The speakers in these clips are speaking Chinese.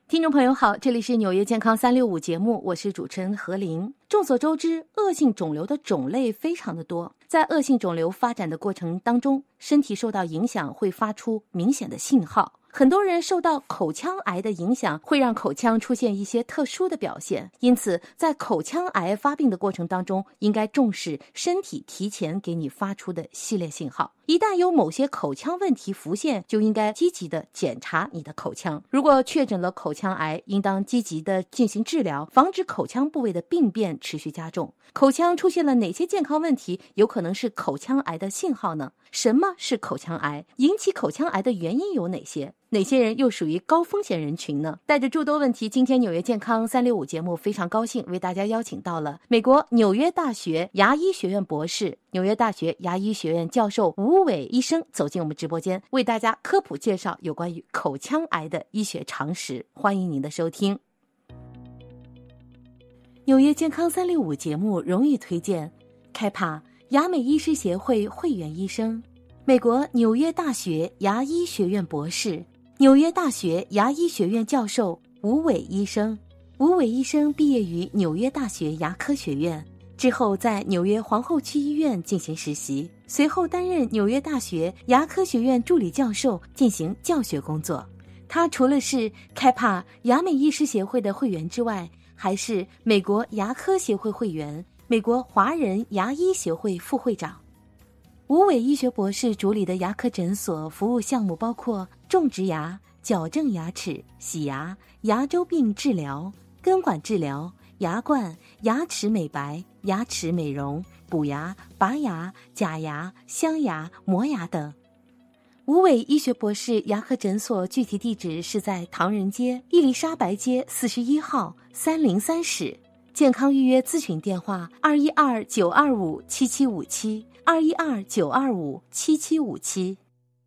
听众朋友好，这里是纽约健康365节目，我是主持人何琳。众所周知，恶性肿瘤的种类非常的多，在恶性肿瘤发展的过程当中，身体受到影响会发出明显的信号。很多人受到口腔癌的影响，会让口腔出现一些特殊的表现，因此在口腔癌发病的过程当中，应该重视身体提前给你发出的系列信号。一旦有某些口腔问题浮现，就应该积极的检查你的口腔。如果确诊了口腔癌，应当积极的进行治疗，防止口腔部位的病变持续加重。口腔出现了哪些健康问题，有可能是口腔癌的信号呢？什么是口腔癌？引起口腔癌的原因有哪些？哪些人又属于高风险人群呢？带着诸多问题，今天纽约健康365节目非常高兴为大家邀请到了美国纽约大学牙医学院博士、纽约大学牙医学院教授吴伟医生走进我们直播间，为大家科普介绍有关于口腔癌的医学常识。欢迎您的收听。纽约健康365节目荣誉推荐开帕牙美医师协会会员医生，美国纽约大学牙医学院博士、纽约大学牙医学院教授吴伟医生。吴伟医生毕业于纽约大学牙科学院，之后在纽约皇后区医院进行实习，随后担任纽约大学牙科学院助理教授，进行教学工作。他除了是开帕牙美医师协会的会员之外，还是美国牙科协会会员、美国华人牙医协会副会长。吴伟医学博士主理的牙科诊所服务项目包括种植牙、矫正牙齿、洗牙、牙周病治疗、根管治疗、牙冠、牙齿美白、牙齿美容、补牙、拔牙、假牙、镶牙、磨牙等。吴伟医学博士牙科诊所具体地址是在唐人街伊丽莎白街41号303室，健康预约咨询电话212-925-7757，212-925-7757。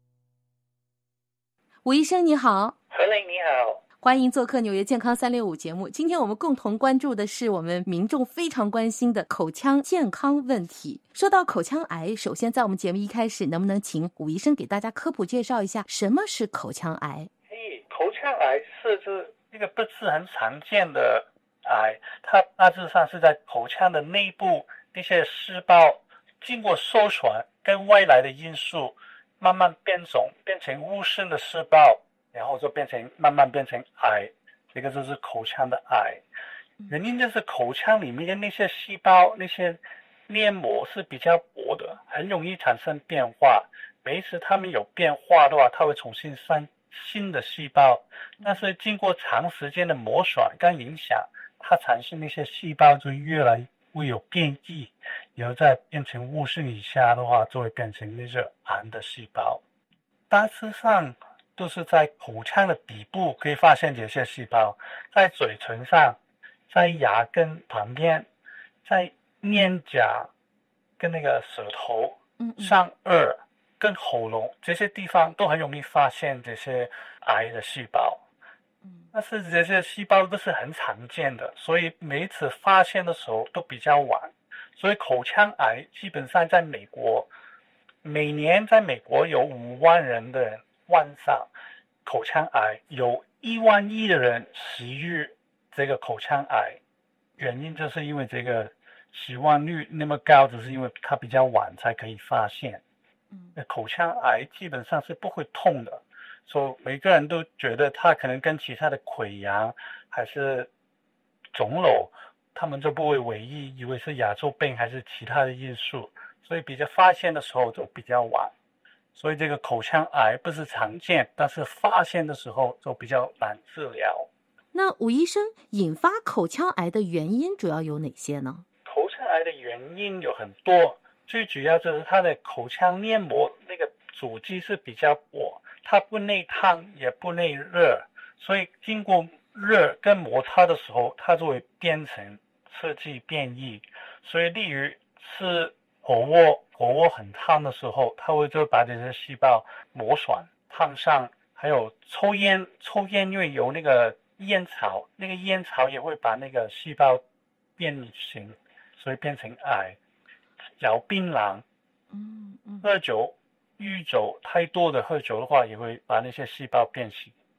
吴医生你好。 何磊你好， 欢迎做客纽约健康365节目。今天我们共同关注的是我们民众非常关心的口腔健康问题。说到口腔癌，首先在我们节目一开始，能不能请吴医生给大家科普介绍一下什么是口腔癌？ 口腔癌是一个不是很常见的癌，它大致上是在口腔的内部那些细胞经过受损跟外来的因素慢慢变种，变成无声的细胞，然后就慢慢变成癌，这个就是口腔的癌。原因就是口腔里面的那些细胞，那些黏膜是比较薄的，很容易产生变化。每一次它们有变化的话，它会重新生新的细胞，但是经过长时间的磨损跟影响，它产生那些细胞就越来越有变异，然后再变成无声以下的话，就会变成那些癌的细胞。大致上都是在口腔的底部可以发现这些细胞，在嘴唇上，在牙根旁边，在面颊跟那个舌头、上颚跟喉咙这些地方都很容易发现这些癌的细胞。但是这些细胞都是很常见的，所以每一次发现的时候都比较晚。所以口腔癌基本上在美国，每年在美国有5万人的人患上口腔癌，有1万1的人死于这个口腔癌。原因就是因为这个死亡率那么高，只是因为它比较晚才可以发现。口腔癌基本上是不会痛的，所以每个人都觉得它可能跟其他的溃疡还是肿瘤，他们就不会为意，以为是牙周病还是其他的因素，所以比较发现的时候就比较晚。所以这个口腔癌不是常见，但是发现的时候就比较难治疗。 那吴医生，引发口腔癌的原因主要有哪些呢？ 口腔癌的原因有很多，最主要就是它的口腔黏膜那个组织是比较薄，它不内烫也不内热，所以经过热跟摩擦的时候，它就会变成刺激变异。所以例如是火锅很烫的时候，它就把这些细胞磨损烫伤。还有抽烟因为有那个烟草，那个烟草也会把那个细胞变形，所以变成癌。嚼槟榔，喝酒酗酒太多的喝酒的话，也会把那些细胞变形。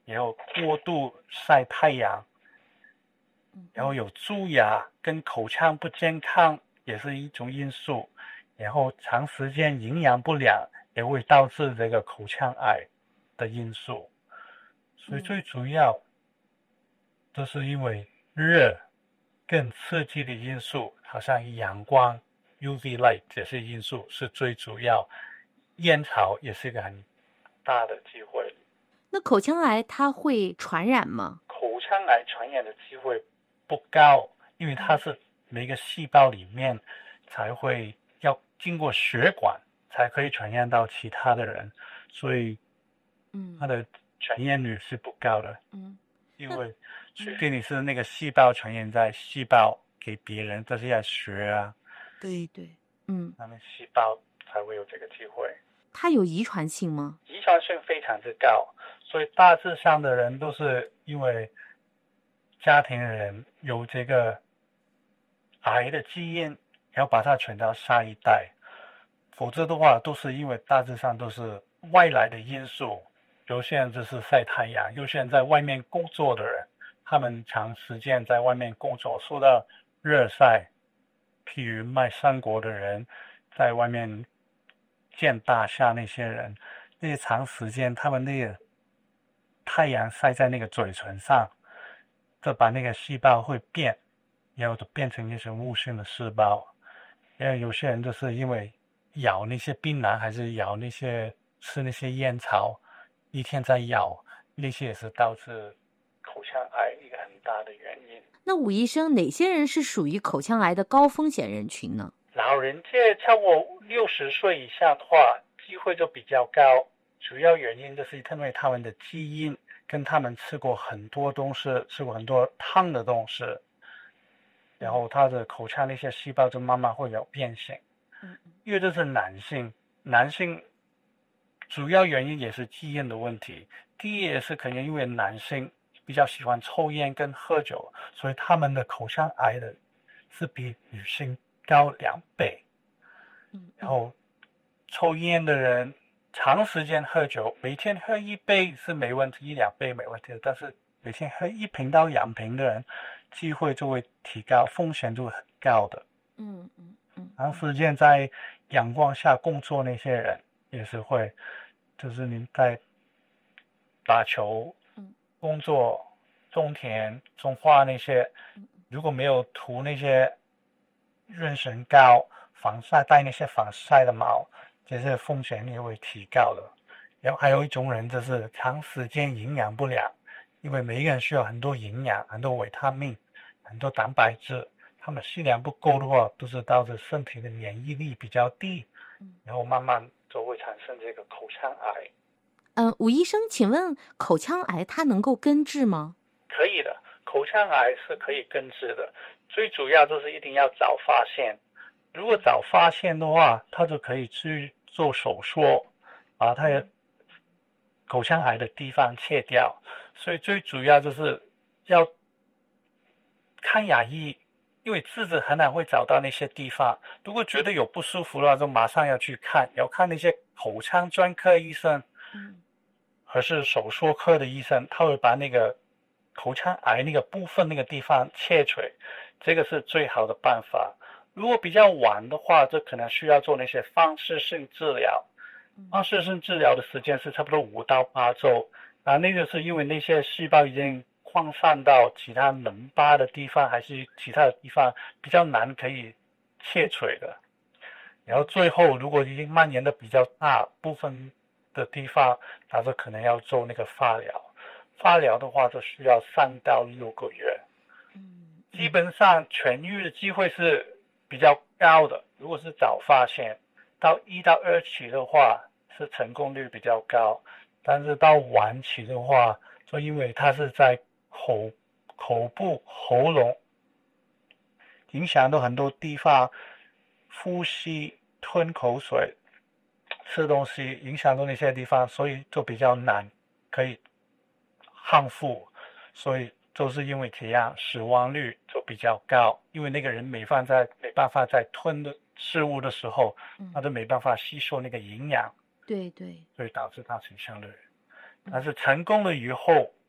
也有过度晒太阳，然后有蛀牙跟口腔不健康也是一种因素，然后长时间营养不良也会导致这个口腔癌的因素。所以最主要都是因为热更刺激的因素，好像阳光 UV light 这些因素是最主要，烟草也是一个很大的机会。 那口腔癌它会传染吗？ 口腔癌传染的机会不高，因为它是每个细胞里面才会要经过血管才可以传染到其他的人，所以它的传染率是不高的。因为除非你是那个细胞传染在细胞给别人，这是要血啊， 对， 那么细胞才会有这个机会。 它有遗传性吗？ 遗传性非常之高，所以大致上的人都是因为家庭人有这个癌的基因，然后把它传到下一代，否则的话都是因为大致上都是外来的因素。有些人就是晒太阳，有些人在外面工作的人，他们长时间在外面工作受到热晒，譬如卖生果的人，在外面建大厦那些人，那些长时间他们那个太阳晒在那个嘴唇上，这把那个细胞会变，然后就变成一些无性的细胞。然后有些人就是因为咬那些槟榔，还是咬那些吃那些烟草，一天在咬，那些也是导致口腔癌一个很大的原因。 那伍医生，哪些人是属于口腔癌的高风险人群呢？ 老人界超过60岁以下的话，机会就比较高，主要原因就是因为他们的基因跟他们吃过很多东西，吃过很多烫的东西，然后他的口腔那些细胞就慢慢会有变性。因为这是男性主要原因也是基因的问题。第一也是可能因为男性比较喜欢抽烟跟喝酒，所以他们的口腔癌的是比女性高2倍。然后抽烟的人长时间喝酒，每天喝1杯是没问题，1-2杯没问题的，但是每天喝1瓶到2瓶的人，机会就会提高，风险就会很高的。长时间在阳光下工作那些人也是会，就是你在打球、工作、种田、种花那些，如果没有涂那些润唇膏、防晒戴那些防晒的帽，这些风险也会提高的。然后还有一种人就是长时间营养不良，因为每一个人需要很多营养、很多维他命、很多蛋白质，他们剂量不够的话，都是导致身体的免疫力比较低，然后慢慢就会产生这个口腔癌。 伍医生，请问口腔癌它能够根治吗？ 可以的，口腔癌是可以根治的，最主要就是一定要早发现。如果早发现的话，他就可以去做手术，把他的口腔癌的地方切掉。所以最主要就是要看牙医，因为智齿很难会找到那些地方。如果觉得有不舒服的话，就马上要去看，要看那些口腔专科医生，或是手术科的医生，他会把那个口腔癌那个部分那个地方切除，这个是最好的办法。如果比较晚的话，就可能需要做那些放射性治疗。放射性治疗的时间是差不多5到8周，那个是因为那些细胞已经扩散到其他淋巴的地方，还是其他的地方比较难可以切除的。然后最后如果已经蔓延的比较大部分的地方，那就可能要做那个化疗。化疗的话就需要3到6个月。基本上痊愈的机会是比较高的，如果是早发现，到1到2期的话是成功率比较高，但是到晚期的话，就因为它是在口部、喉咙，影响到很多地方，呼吸、吞口水、吃东西，影响到那些地方，所以就比较难可以康复，所以就是因为这样，死亡率就比较高。因为那个人没办法在吞的食物的时候，他就没办法吸收那个营养， 对， 所以导致他死亡率。但是成功了以后，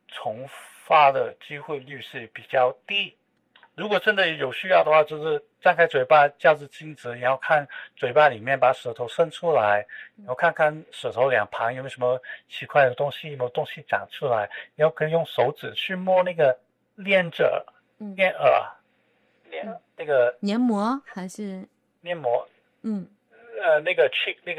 重发的机会率是比较低。如果真的有需要的话，就是张开嘴巴照着镜子，然后看嘴巴里面，把舌头伸出来，然后看看舌头两旁有没有什么奇怪的东西，有没有东西长出来，然后可以用手指去摸那个链着链耳那个黏膜还是黏膜，那个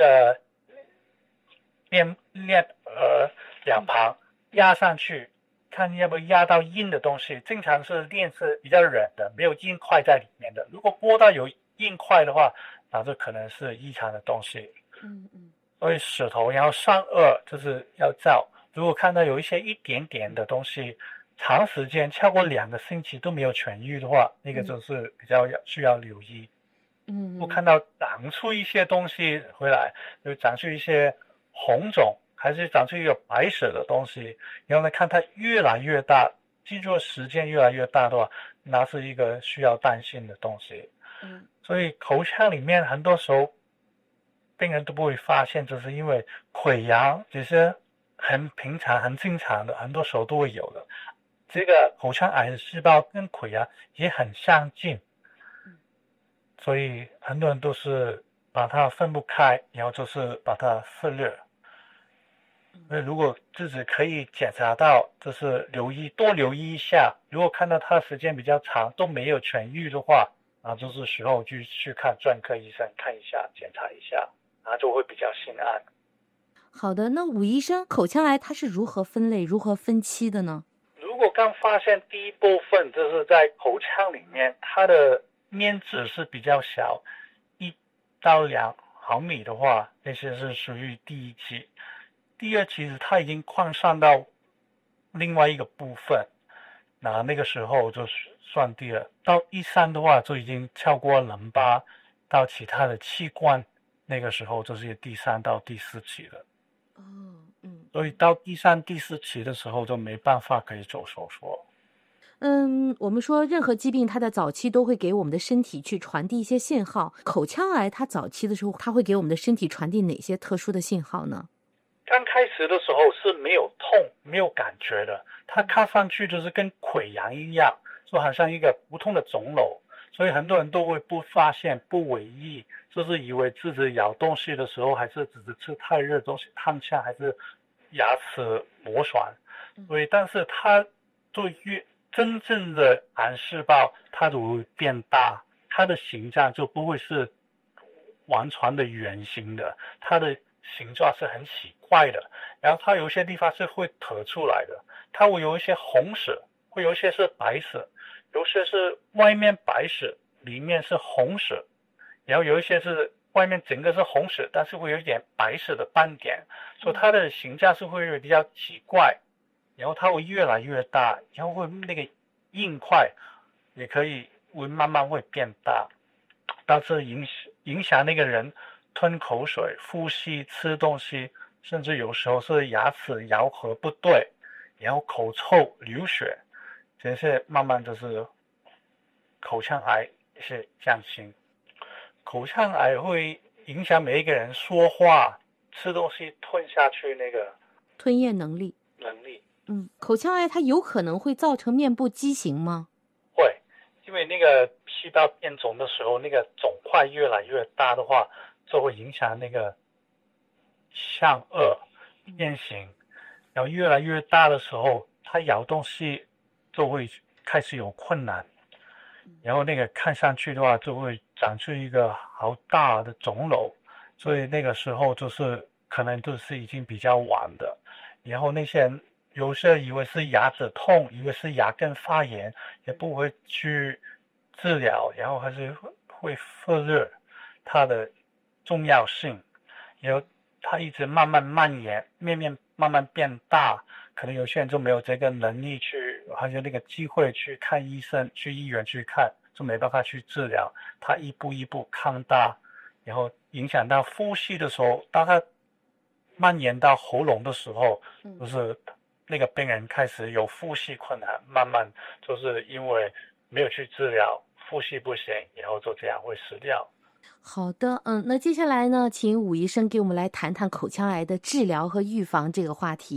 链耳两旁压上去，看要不要压到硬的东西。经常是链是比较软的，没有硬块在里面的。如果摸到有硬块的话，那就可能是异常的东西。所以舌头然后上颚就是要照，如果看到有一点点的东西，长时间超过2个星期都没有痊愈的话，那个就是比较需要留意。如果看到长出一些东西回来，就长出一些红肿，还是长出一个白色的东西，然后呢看它越来越大，记住时间越来越大的话，那是一个需要担心的东西。所以口腔里面很多时候病人都不会发现，就是因为溃疡这些很平常很正常的，很多时候都会有的。这个口腔癌的细胞跟溃疡也很相近，所以很多人都是把它分不开，然后就是把它忽略。所以如果自己可以检查到，就是多留意一下，如果看到它时间比较长都没有痊愈的话，就是时候去看专科医生看一下，检查一下，就会比较心安。 好的，那武医生，口腔癌它是如何分类、如何分期的呢？ 如果刚发现第一部分就是在口腔里面，它的面积是比较小，1到2毫米的话，那些是属于第一期。第二期是它已经扩散到另外一个部分，那个时候就算第二。到第3的话就已经超过淋巴到其他的器官，那个时候就是第3到第4期了。所以到第3、第4期的时候就没办法可以做手术。 我们说任何疾病它的早期都会给我们的身体去传递一些信号，口腔癌它早期的时候它会给我们的身体传递哪些特殊的信号呢？ 刚开始的时候是没有痛没有感觉的，它看上去就是跟溃疡一样，就好像一个普通的肿瘤，所以很多人都会不发现不为意，就是以为自己咬东西的时候还是只是吃太热东西烫呛，还是牙齿磨损。所以但是它就真正的癌细胞它就会变大，它的形状就不会是完全的圆形的，它的形状是很奇怪的，然后它有些地方是会凸出来的，它会有一些红色，会有一些是白色，有些是外面白色里面是红色，然后有一些是外面整个是红色，但是会有一点白色的斑点，所以它的形状是会比较奇怪，然后它会越来越大，然后会那个硬块也可以会慢慢会变大，但是影响那个人吞口水、呼吸、吃东西，甚至有时候是牙齿咬合不对，然后口臭、流血，这些慢慢就是口腔癌是降轻。口腔癌会影响每一个人说话、吃东西吞下去那个吞咽能力。口腔癌它有可能会造成面部畸形吗？ 会，因为那个细胞变种的时候，那个肿块越来越大的话，就会影响那个上颚变形，然后越来越大的时候，它咬东西就会开始有困难，然后那个看上去的话就会长出一个好大的肿瘤，所以那个时候就是可能就是已经比较晚的，然后那些人有些以为是牙齿痛，以为是牙根发炎，也不会去治疗，然后还是会忽略它的重要性，然后它一直慢慢蔓延，慢慢变大，可能有些人就没有这个能力去，还有那个机会去看医生，去医院去看，就没办法去治疗，它一步一步扩大，然后影响到呼吸的时候，当它蔓延到喉咙的时候，就是那个病人开始有呼吸困难，慢慢就是因为没有去治疗，呼吸不行，然后就这样会死掉。 好的，那接下来呢，请武医生给我们来谈谈口腔癌的治疗和预防这个话题。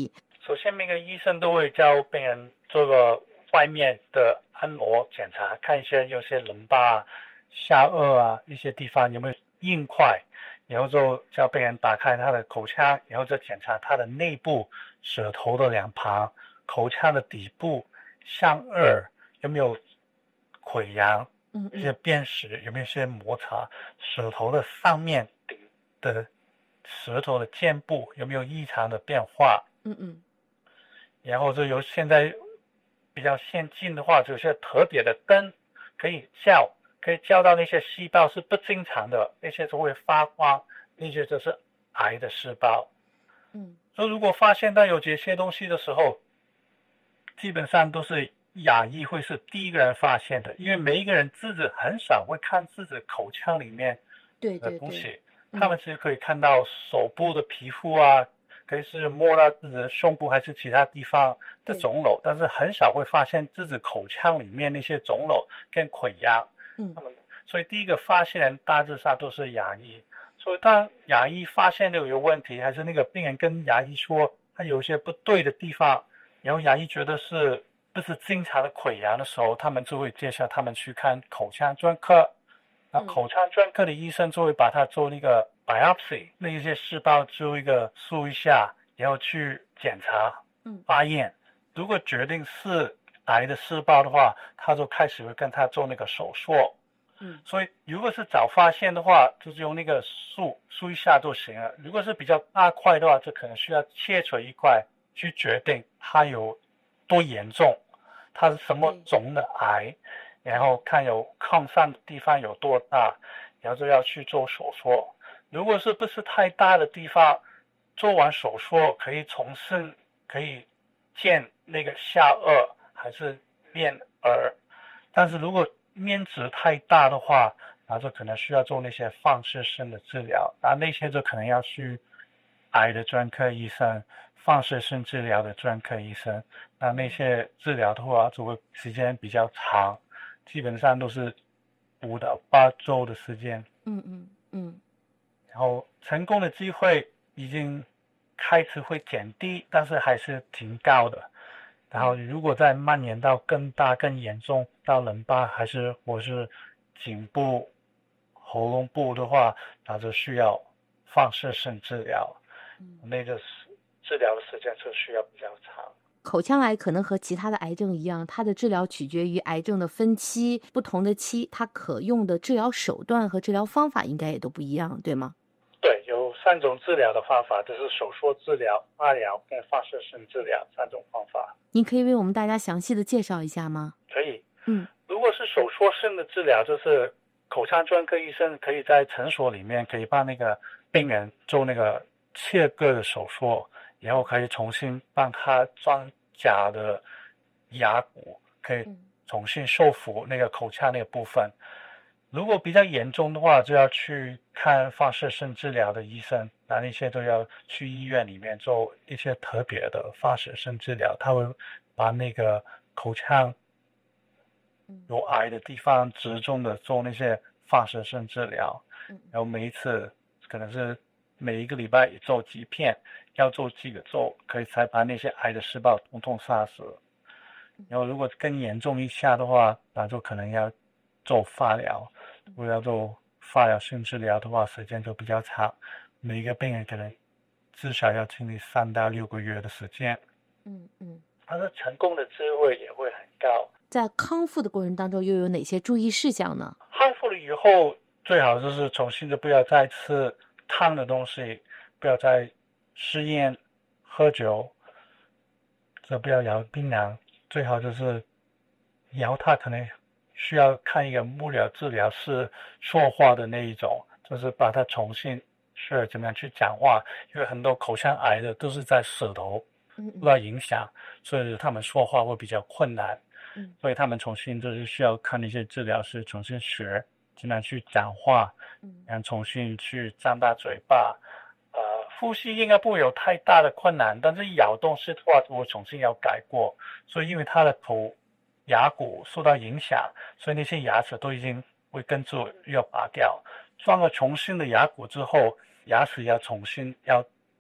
首先每个医生都会教病人做个外面的按摩检查，看一些有些淋巴、下颚啊一些地方有没有硬块，然后就叫病人打开他的口腔，然后就检查他的内部、舌头的两旁、口腔的底部、上颚有没有溃疡，一些便石有没有一些摩擦，舌头的上面的舌头的尖部有没有异常的变化，然后就有现在比较先进的话，就有些特别的灯可以叫到那些细胞是不正常的，那些就会发光，那些就是癌的细胞。所以如果发现到有这些东西的时候，基本上都是亚裔会是第一个人发现的，因为每一个人自己很少会看自己口腔里面的东西，他们其实可以看到手部的皮肤啊，可以是摸到自己的胸部还是其他地方的肿瘤，但是很少会发现自己口腔里面那些肿瘤跟溃疡。所以第一个发现人大致上都是亚裔。所以当亚裔发现有一个问题，还是那个病人跟亚裔说他有一些不对的地方，然后亚裔觉得是不是正常的溃疡的时候，他们就会介绍他们去看口腔专科。那口腔专科的医生就会把他做那个 biopsy， 那一些细胞做一个梳一下，然后去检查发验。如果决定是癌的细胞的话，他就开始会跟他做那个手术。所以如果是早发现的话，就是用那个梳一下就行了。如果是比较大块的话，就可能需要切除一块去决定它有多严重，它是什么种的癌，然后看有抗上的地方有多大，然后就要去做手术。如果是不是太大的地方，做完手术可以重新可以建那个下颚还是面耳，但是如果面积太大的话，然后就可能需要做那些放射性的治疗，然后那些就可能要去癌的专科医生、放射性治疗的专科医生。那些治疗的话就会时间比较长，基本上都是5到8周的时间。然后成功的机会已经开始会减低，但是还是挺高的。然后如果再蔓延到更大更严重到淋巴或是颈部喉咙部的话，那就需要放射性治疗。那个治疗的时间就需要比较长。 口腔癌可能和其他的癌症一样，它的治疗取决于癌症的分期，不同的期它可用的治疗手段和治疗方法应该也都不一样，对吗？ 对，有3种治疗的方法，就是手术治疗、化疗跟放射性治疗3种方法。 您可以为我们大家详细的介绍一下吗？ 可以。如果是手术性的治疗，就是口腔专科医生可以在诊所里面可以帮那个病人做那个切割的手术，然后可以重新帮他装假的牙骨，可以重新修复那个口腔那个部分。如果比较严重的话，就要去看放射性治疗的医生，那些都要去医院里面做一些特别的放射性治疗，他会把那个口腔有癌的地方集中的做那些放射性治疗，然后每一次可能是每一个礼拜做几片，要做几个周，可以才把那些癌的细胞统统杀死。然后如果更严重一下的话，那就可能要做化疗。如果要做化疗性治疗的话，时间就比较长，每一个病人可能至少要经历3到6个月的时间。但是成功的机会也会很高。 在康复的过程当中又有哪些注意事项呢？ 康复了以后最好就是重新就不要再吃烫的东西，不要再吸烟喝酒，就不要摇槟榔，最好就是摇它可能需要看一个物理治疗师说话的那一种，就是把它重新学怎么样去讲话，因为很多口腔癌的都是在舌头受到影响，所以他们说话会比较困难。所以他们重新就是需要看那些治疗师重新学怎么样去讲话，然后重新去张大嘴巴，呼吸应该不会有太大的困难，但是咬东西的话我重新要改过。所以因为他的口牙骨受到影响，所以那些牙齿都已经会跟着要拔掉，装了重新的牙骨之后，牙齿要重新要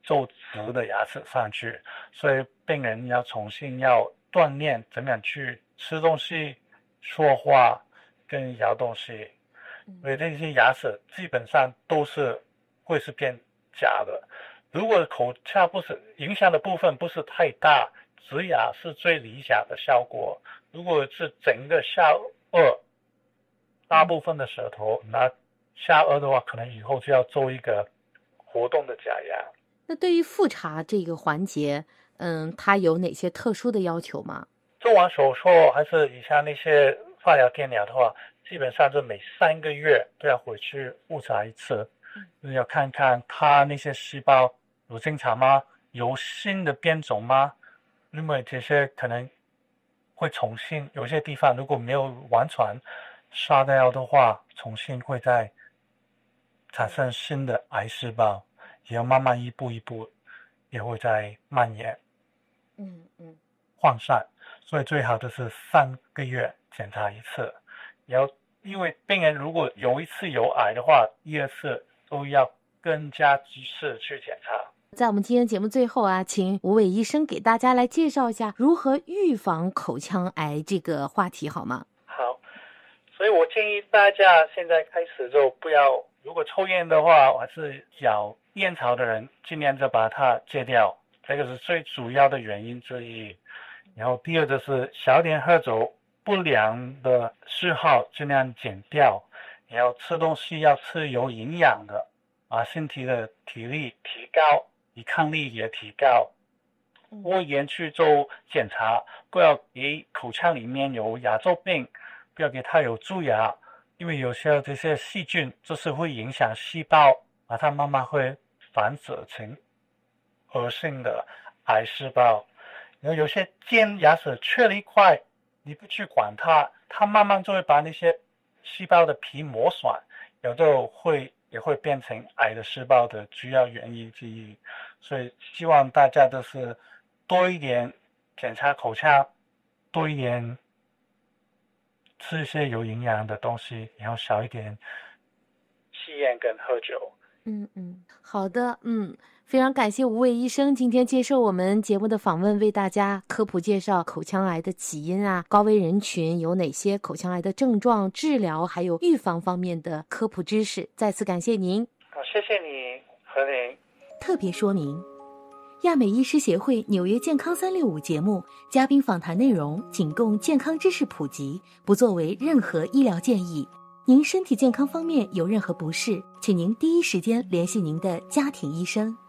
皱直的牙齿上去，所以病人要重新要锻炼怎么样去吃东西、说话跟咬东西，所以这些牙齿基本上都是会是变假的。如果口腔不是影响的部分不是太大，植牙是最理想的效果。如果是整个下颚大部分的舌头，那下颚的话可能以后就要做一个活动的假牙。 那对于复查这个环节，它有哪些特殊的要求吗？ 做完手术还是以下那些化疗电疗的话，基本上是每3个月都要回去复查一次，就是要看看它那些细胞有正常吗？有新的变种吗？因为这些可能会重新，有些地方如果没有完全杀掉的话，重新会再产生新的癌细胞，也要慢慢一步一步也会再蔓延扩散，所以最好就是3个月检查一次。因为病人如果有一次有癌的话，第2次都要更加及时去检查。 在我们今天节目最后啊，请吴伟医生给大家来介绍一下如何预防口腔癌这个话题好吗？ 好，所以我建议大家现在开始就不要，如果抽烟的话，还是咬烟草的人尽量就把它戒掉，这个是最主要的原因之一。然后第二就是小点喝酒，不良的嗜好尽量减掉，然后吃东西要吃有营养的，把身体的体力提高，抵抗力也提高。窝炎去做检查，不要给口腔里面有牙周病，不要给它有蛀牙，因为有些这些细菌就是会影响细胞，把它慢慢会繁殖成恶性的癌细胞。然后有些尖牙齿缺了一块，你不去管它，它慢慢就会把那些细胞的皮磨损，有时候也会变成癌的细胞的主要原因之一。所以希望大家都是多一点检查口腔，多一点吃一些有营养的东西，然后少一点吸烟跟喝酒。 好的，非常感谢吴伟医生今天接受我们节目的访问，为大家科普介绍口腔癌的起因啊，高危人群有哪些口腔癌的症状、治疗还有预防方面的科普知识。再次感谢您。 好，谢谢你，何玲。 特别说明：亚美医师协会纽约健康365节目嘉宾访谈内容仅供健康知识普及，不作为任何医疗建议。您身体健康方面有任何不适，请您第一时间联系您的家庭医生。